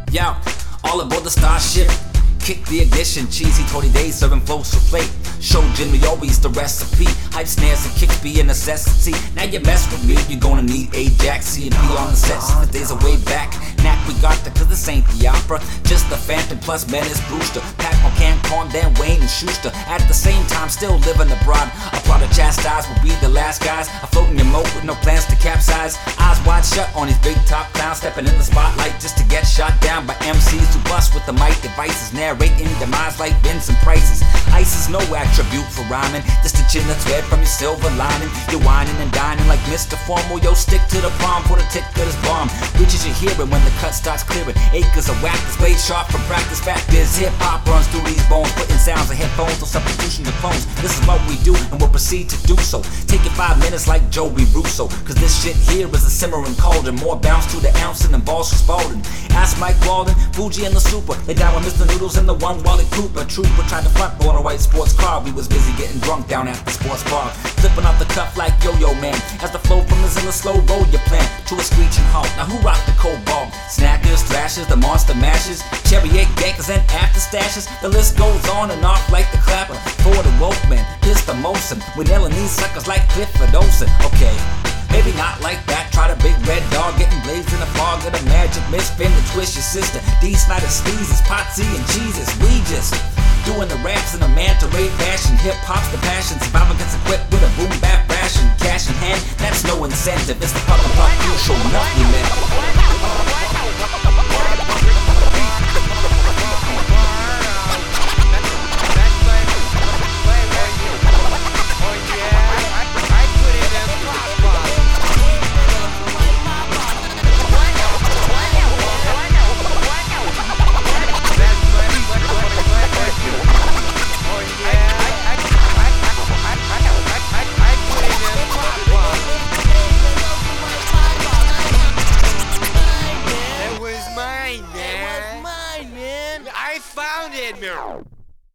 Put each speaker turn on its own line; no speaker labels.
Yo, all aboard the starship. Kick the ignition, cheesy 20 days serving flows for plate. Show Jimmy always the recipe. Hype snares and kicks be a necessity. Now you mess with me, you're gonna need Ajax, C&P on the sets. The days are way back. Knack, we got that cause this ain't the opera. Just the Phantom plus Menace Brewster. Pac-Man can't calm down Wayne and Schuster. At the same time, still living abroad. A plot to chastise will be the last guys. Afloat in your moat with no plans to capsize. Eyes wide shut on these big top clowns. Stepping in the spotlight just to get shot down by MCs who bust with the mic devices. Narrating demise like bins and prices. Ice is no attribute for rhyming. Just the chin that's red from your silver lining. You're whining and dining like Mr. Formal. Yo, stick to the palm, put a tick to this bomb. Reaches your hearing when the cut starts clearing. Acres of whack is blade sharp from practice. Fact is, hip-hop runs through these bones. Putting sounds in headphones, no substitution to clones. This is what we do and we'll proceed to do so. Take it 5 minutes like Joey Russo. Cause this shit here is a simmering cauldron. More bounce to the ounce than balls for Spalding. Ask Mike Walden, Fuji and the Super. They down with Mr. Noodles and the one Wally Cooper. Trooper tried to front on a white sports car. We was busy getting drunk down at the sports bar. Flipping off the cuff like Yo-Yo Man. As the flow from is in a slow roll your plan to a screeching halt. Now who rocked the cold ball? Snackers, thrashers, the monster mashes, cherry egg gankers and after stashes. The list goes on and off like the clapper. For the Wolfman, here's the Mosin. We're nailing these suckers like Clifford Olsen. Okay, maybe not like that. Try the big red dog, getting blazed in the fog of the magic mist. Spin to twist your sister. D. Snyder sneezes, Potsy and Jesus. We just doing the raps in a manta ray fashion. Hip hop's the passion. Survivor gets equipped with a boom bap ration. Cash in hand, that's no incentive. It's the puff and puff you show nothing, man.
I found it, man.